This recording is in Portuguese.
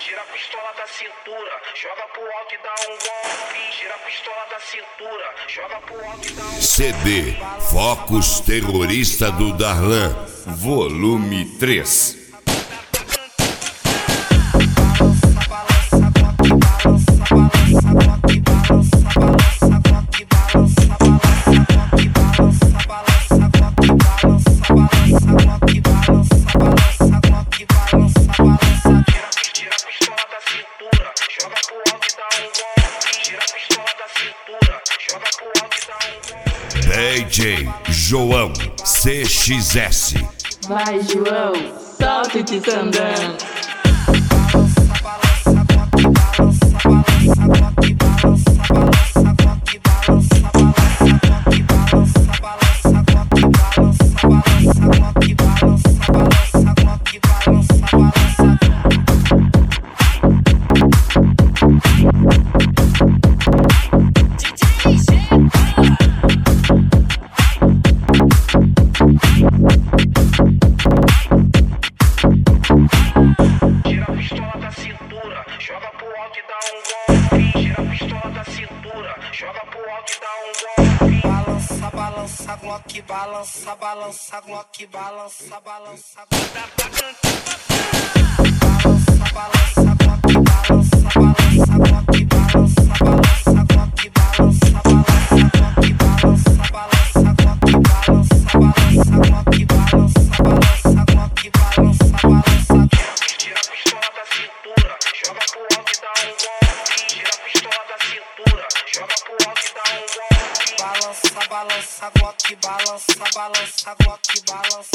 Tira a pistola da cintura, joga pro alto e dá um golpe. Tira a pistola da cintura, joga pro alto e dá um golpe. CD Focus Terrorista do Darlan, volume 3. DJ João CXS. Vai, João, solta o Titandã. Balança, Glock, balança, balança, Glock, balança, balança. Balança, Glock, balança, balança, Glock, balança, balança, Glock, balança, balança, balança, Glock, balança, balança, Glock, balança, balança, Glock, balança, balança. Tira a pistola da cintura, joga pro alto e dá um golpe. Tira a pistola da cintura, joga pro alto e dá um golpe. Balança, balança, Glock, balança, balança, Glock, balança.